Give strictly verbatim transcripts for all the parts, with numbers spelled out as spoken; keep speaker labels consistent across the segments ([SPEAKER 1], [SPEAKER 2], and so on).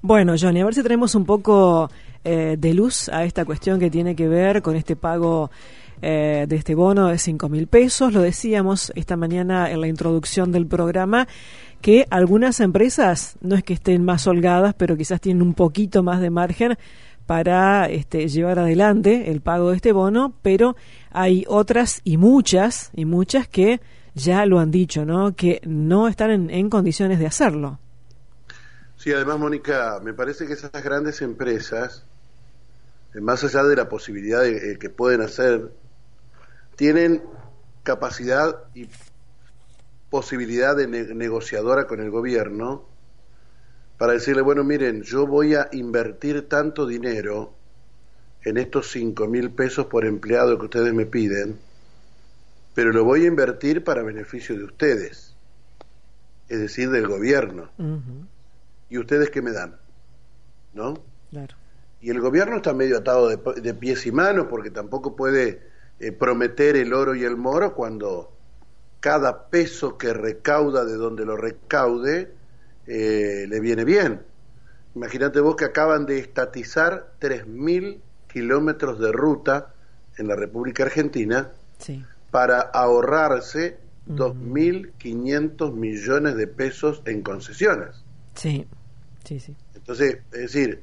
[SPEAKER 1] Bueno, Johnny, a ver si traemos un poco eh, de luz a esta cuestión que tiene que ver con este pago eh, de este bono de cinco mil pesos. Lo decíamos esta mañana en la introducción del programa, que algunas empresas no es que estén más holgadas, pero quizás tienen un poquito más de margen para este, llevar adelante el pago de este bono, pero hay otras y muchas, y muchas que ya lo han dicho, ¿no? Que no están en, en condiciones de hacerlo.
[SPEAKER 2] Sí, además, Mónica, me parece que esas grandes empresas, más allá de la posibilidad de, eh, que pueden hacer, tienen capacidad y posibilidad de ne- negociadora con el gobierno para decirle, bueno, miren, yo voy a invertir tanto dinero en estos cinco mil pesos por empleado que ustedes me piden, pero lo voy a invertir para beneficio de ustedes, es decir, del gobierno.
[SPEAKER 1] Uh-huh.
[SPEAKER 2] ¿Y ustedes qué me dan? ¿No?
[SPEAKER 1] Claro.
[SPEAKER 2] Y el gobierno está medio atado de, de pies y manos porque tampoco puede eh, prometer el oro y el moro cuando cada peso que recauda de donde lo recaude eh, le viene bien. Imagínate vos que acaban de estatizar tres mil kilómetros de ruta en la República Argentina, sí, para ahorrarse uh-huh. dos mil quinientos millones de pesos en concesiones.
[SPEAKER 1] Sí, sí, sí.
[SPEAKER 2] Entonces, es decir,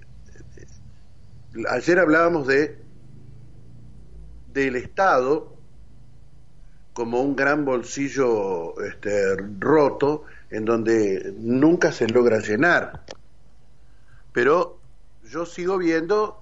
[SPEAKER 2] ayer hablábamos de del Estado como un gran bolsillo este, roto en donde nunca se logra llenar. Pero yo sigo viendo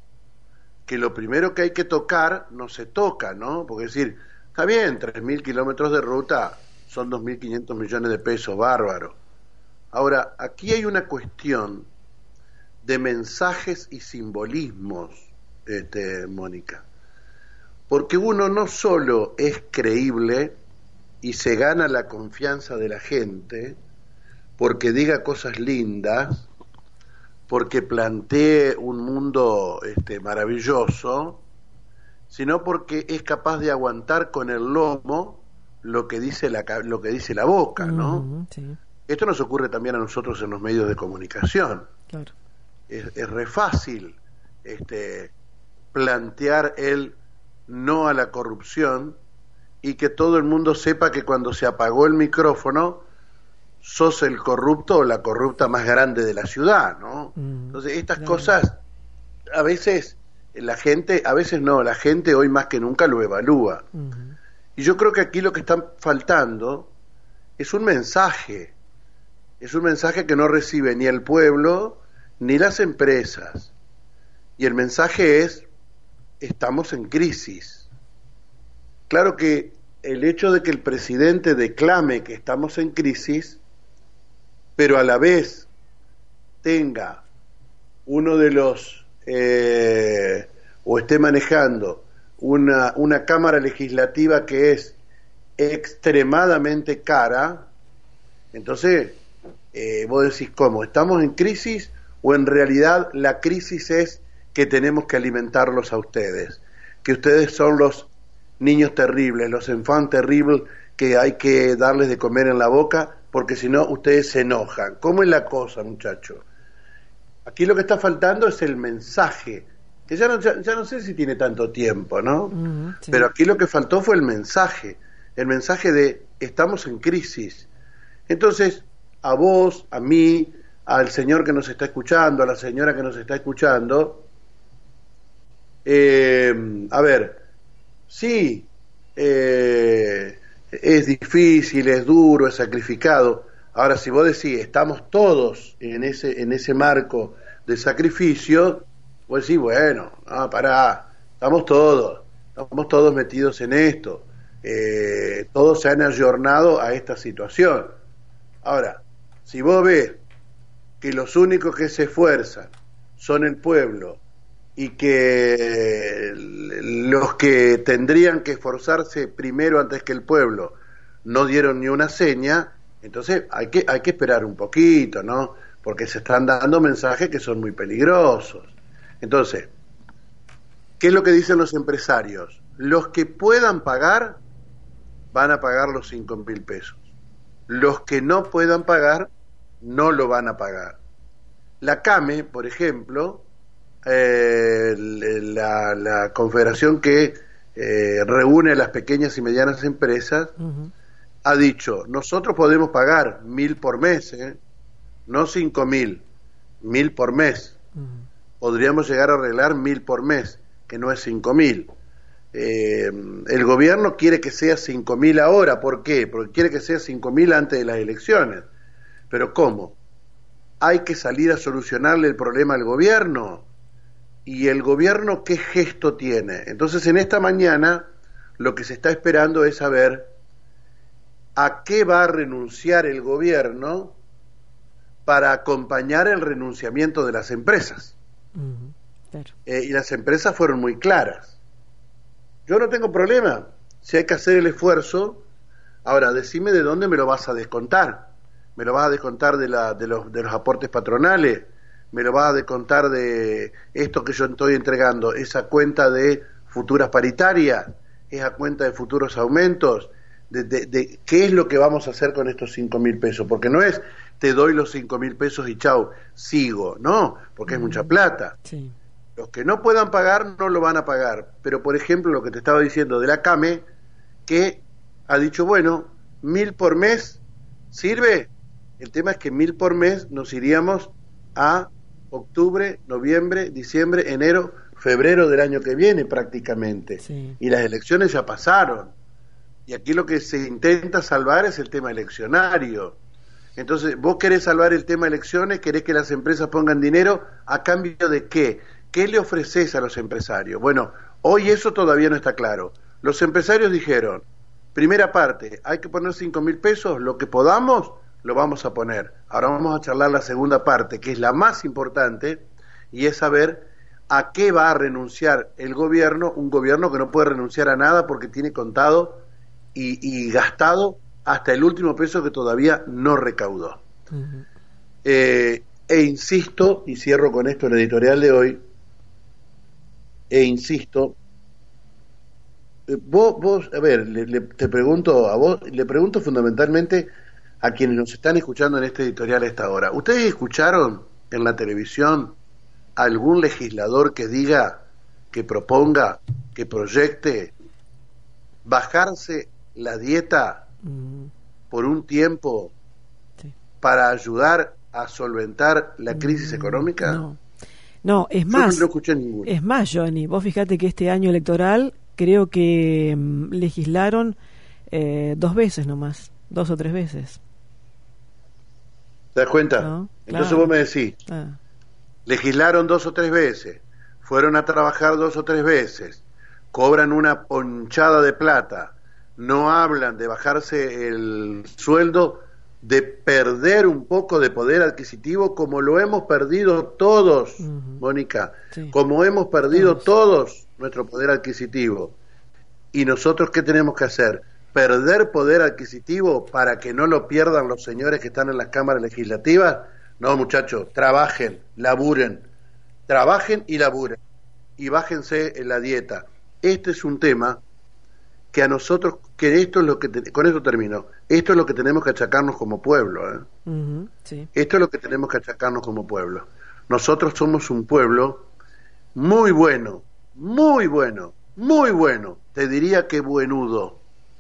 [SPEAKER 2] que lo primero que hay que tocar no se toca, ¿no? Porque es decir, está bien, tres mil kilómetros de ruta son dos mil quinientos millones de pesos, bárbaro. Ahora, aquí hay una cuestión de mensajes y simbolismos, este, Mónica, porque uno no solo es creíble y se gana la confianza de la gente porque diga cosas lindas, porque plantee un mundo este, maravilloso, sino porque es capaz de aguantar con el lomo lo que dice la, lo que dice la boca, ¿no? Uh-huh, sí. Esto nos ocurre también a nosotros en los medios de comunicación. Claro. Es, es re fácil este, plantear el no a la corrupción y que todo el mundo sepa que cuando se apagó el micrófono sos el corrupto o la corrupta más grande de la ciudad, ¿no? Mm, Entonces estas claro. cosas a veces la gente, a veces no, la gente hoy más que nunca lo evalúa. Uh-huh. Y yo creo que aquí lo que está faltando es un mensaje. Es un mensaje que no recibe ni el pueblo ni las empresas. Y el mensaje es, estamos en crisis. Claro que el hecho de que el presidente declame que estamos en crisis, pero a la vez tenga uno de los, eh, o esté manejando una, una Cámara Legislativa que es extremadamente cara, entonces... Eh, vos decís, ¿cómo? ¿Estamos en crisis o en realidad la crisis es que tenemos que alimentarlos a ustedes? Que ustedes son los niños terribles, los enfants terribles que hay que darles de comer en la boca porque si no ustedes se enojan. ¿Cómo es la cosa, muchacho? Aquí lo que está faltando es el mensaje, que ya no, ya, ya no sé si tiene tanto tiempo, ¿no? Uh-huh, sí. Pero aquí lo que faltó fue el mensaje, el mensaje de estamos en crisis. Entonces, a vos, a mí, al señor que nos está escuchando, a la señora que nos está escuchando, eh, a ver, sí, eh, es difícil, es duro, es sacrificado. Ahora, si vos decís, estamos todos en ese, en ese marco de sacrificio, vos decís, bueno, no, pará, estamos todos, estamos todos metidos en esto, eh, todos se han ayornado a esta situación. Ahora, si vos ves que los únicos que se esfuerzan son el pueblo y que los que tendrían que esforzarse primero antes que el pueblo no dieron ni una seña, entonces hay que, hay que esperar un poquito, ¿no? Porque se están dando mensajes que son muy peligrosos. Entonces, ¿qué es lo que dicen los empresarios? Los que puedan pagar van a pagar los cinco mil pesos. Los que no puedan pagar, no lo van a pagar. La CAME, por ejemplo, eh, la, la confederación que eh, reúne a las pequeñas y medianas empresas, uh-huh. ha dicho, nosotros podemos pagar mil por mes, ¿eh? No cinco mil, mil por mes. Uh-huh. Podríamos llegar a arreglar mil por mes, que no es cinco mil. Eh, el gobierno quiere que sea cinco mil ahora, ¿por qué? Porque quiere que sea cinco mil antes de las elecciones. Pero ¿cómo? Hay que salir a solucionarle el problema al gobierno. ¿Y el gobierno qué gesto tiene? Entonces, en esta mañana lo que se está esperando es saber a qué va a renunciar el gobierno para acompañar el renunciamiento de las empresas. Uh-huh. Claro. Eh, y las empresas fueron muy claras. Yo no tengo problema, si hay que hacer el esfuerzo. Ahora, decime de dónde me lo vas a descontar. ¿Me lo vas a descontar de, la, de, los, de los aportes patronales? ¿Me lo vas a descontar de esto que yo estoy entregando? ¿Esa cuenta de futuras paritarias? ¿Esa cuenta de futuros aumentos? De, de, de, ¿Qué es lo que vamos a hacer con estos cinco mil pesos? Porque no es te doy los cinco mil pesos y chau, sigo. No, porque mm. es mucha plata. Sí. Los que no puedan pagar no lo van a pagar. Pero, por ejemplo, lo que te estaba diciendo de la CAME, que ha dicho, bueno, mil por mes, ¿sirve? El tema es que mil por mes nos iríamos a octubre, noviembre, diciembre, enero, febrero del año que viene prácticamente. Sí. Y las elecciones ya pasaron. Y aquí lo que se intenta salvar es el tema eleccionario. Entonces, vos querés salvar el tema elecciones, querés que las empresas pongan dinero, ¿a cambio de qué? ¿Qué le ofreces a los empresarios? Bueno, hoy eso todavía no está claro. Los empresarios dijeron, primera parte, hay que poner cinco mil pesos, lo que podamos, lo vamos a poner. Ahora vamos a charlar la segunda parte, que es la más importante, y es saber a qué va a renunciar el gobierno, un gobierno que no puede renunciar a nada porque tiene contado y, y gastado hasta el último peso que todavía no recaudó. Uh-huh. Eh, e insisto, y cierro con esto el editorial de hoy, e insisto, eh, vos, vos, a ver, le, le, te pregunto a vos, le pregunto fundamentalmente a quienes nos están escuchando en este editorial a esta hora. ¿Ustedes escucharon en la televisión algún legislador que diga, que proponga, que proyecte bajarse la dieta mm. por un tiempo sí. para ayudar a solventar la crisis mm, económica?
[SPEAKER 1] No, no es más,
[SPEAKER 2] Yo no escuché ninguno.
[SPEAKER 1] Es más, Johnny, vos fíjate que este año electoral creo que um, legislaron eh, dos veces nomás, dos o tres veces.
[SPEAKER 2] ¿Te das cuenta?
[SPEAKER 1] No,
[SPEAKER 2] Entonces
[SPEAKER 1] claro.
[SPEAKER 2] vos me decís, ah. legislaron dos o tres veces, fueron a trabajar dos o tres veces, cobran una ponchada de plata, no hablan de bajarse el sueldo, de perder un poco de poder adquisitivo como lo hemos perdido todos, uh-huh. Mónica, sí. como hemos perdido todos. todos nuestro poder adquisitivo. ¿Y nosotros qué tenemos que hacer? ¿Perder poder adquisitivo para que no lo pierdan los señores que están en las cámaras legislativas? No, muchachos, trabajen, laburen, trabajen y laburen, y bájense en la dieta. Este es un tema que a nosotros, que esto es lo que, te, con esto termino, esto es lo que tenemos que achacarnos como pueblo, ¿eh? Uh-huh, sí. Esto es lo que tenemos que achacarnos como pueblo. Nosotros somos un pueblo muy bueno, muy bueno, muy bueno, te diría que buenudo,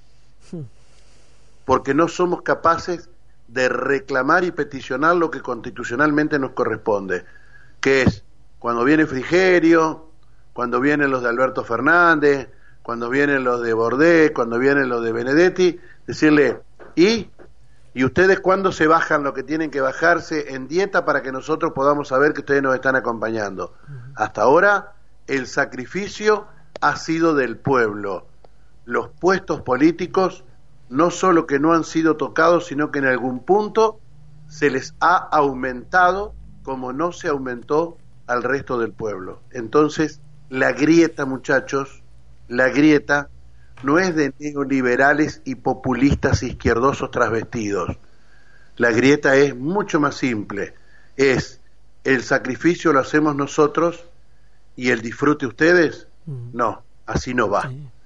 [SPEAKER 2] porque no somos capaces de reclamar y peticionar lo que constitucionalmente nos corresponde, que es cuando viene Frigerio, cuando vienen los de Alberto Fernández, cuando vienen los de Bordé, cuando vienen los de Benedetti, decirle, ¿y? ¿Y ustedes cuándo se bajan lo que tienen que bajarse en dieta para que nosotros podamos saber que ustedes nos están acompañando? Uh-huh. Hasta ahora, el sacrificio ha sido del pueblo. Los puestos políticos no solo que no han sido tocados, sino que en algún punto se les ha aumentado como no se aumentó al resto del pueblo. Entonces, la grieta, muchachos, la grieta no es de neoliberales y populistas izquierdosos trasvestidos. La grieta es mucho más simple. Es el sacrificio lo hacemos nosotros y el disfrute ustedes. No, así no va. Sí.